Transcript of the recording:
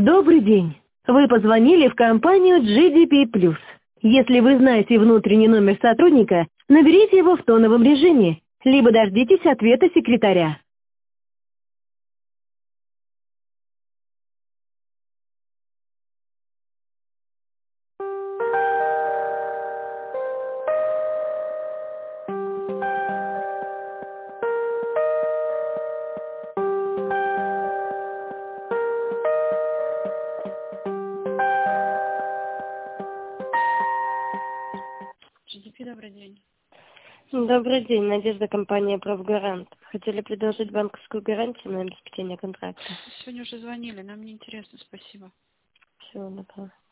Добрый день. Вы позвонили в компанию GDP+. Если вы знаете внутренний номер сотрудника, наберите его в тоновом режиме, либо дождитесь ответа секретаря. GDP, добрый день. Добрый день, Надежда, компания «Правгарант». Хотели предложить банковскую гарантию на обеспечение контракта. Сегодня уже звонили, нам не интересно, спасибо. Всего доброго.